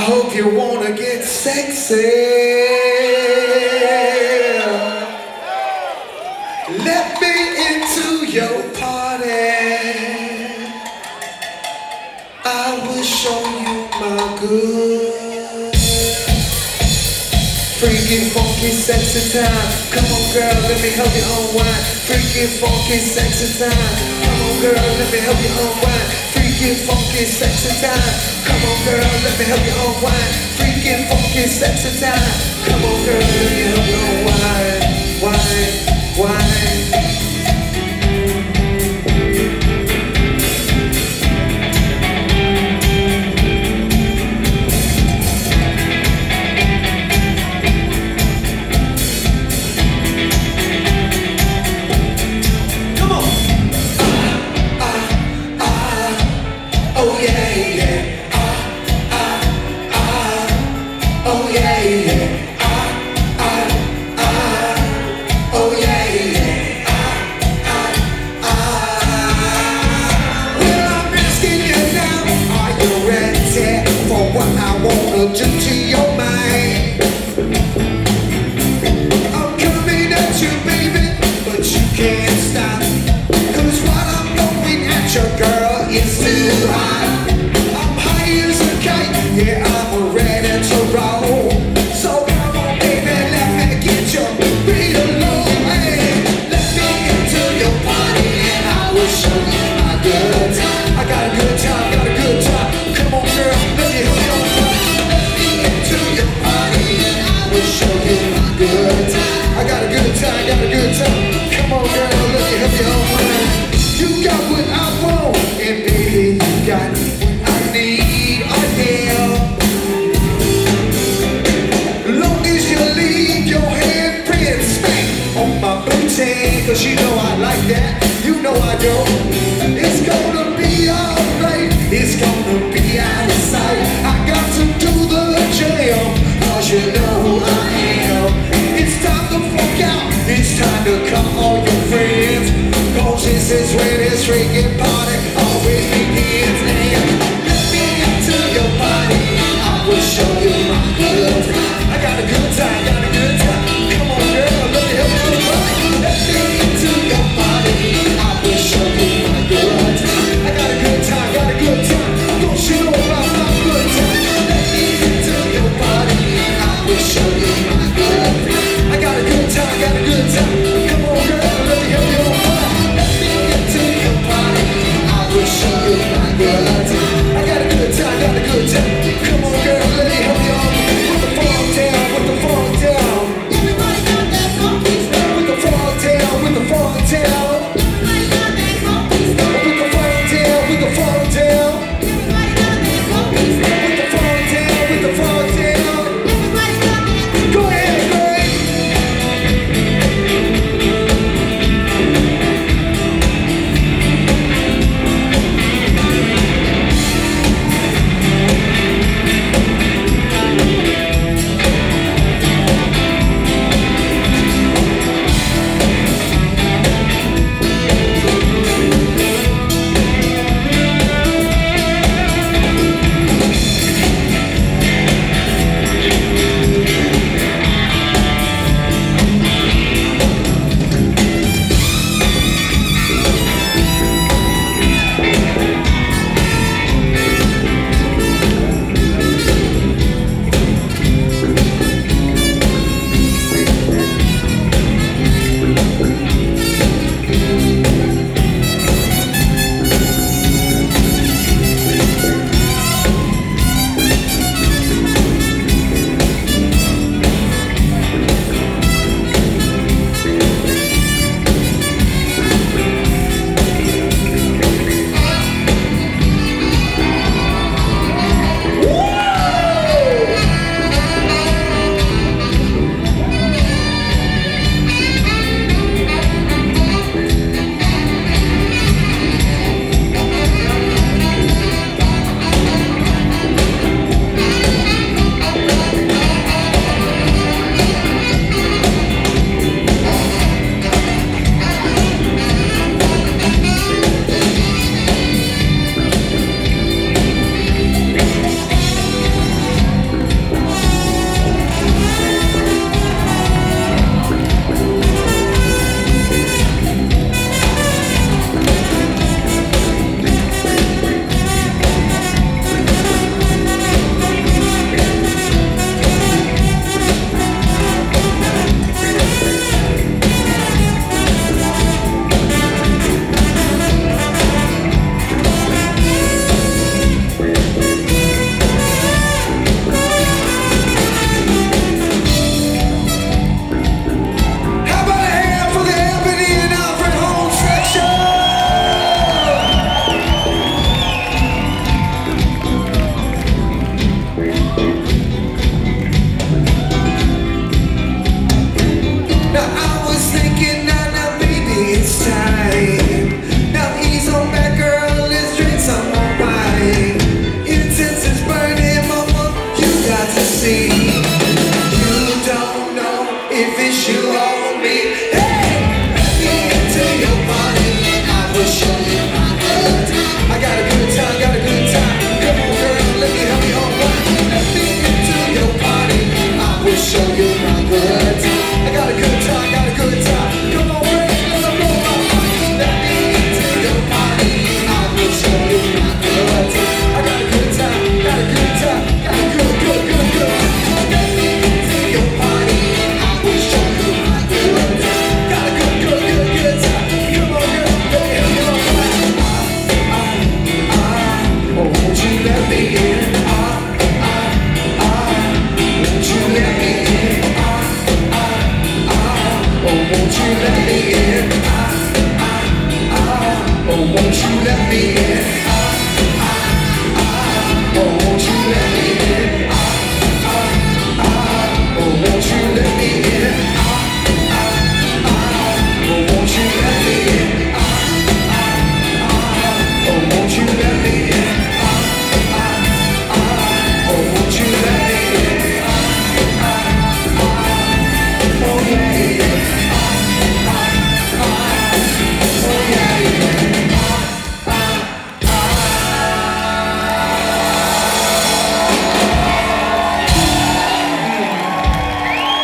hope you wanna get sexy. Let me into your party. I will show you my good. Freaky, funky, sexy time. Come on, girl, let me help you unwind. Freaky, funky, sexy time. Come on, girl, let me help you unwind. Freaky, funky, sexy time. Come on, girl, let me help you unwind. Freaky, funky, sexy time. Come on, girl, let me help you unwind. Wine. Oh yeah, yeah, oh yeah, yeah, oh yeah, yeah, Well, I'm asking you now, are you ready for what I wanna do to your mind? I'm coming at you, baby, but you can't stop. 'Cause what I'm going at you, girl, is too high.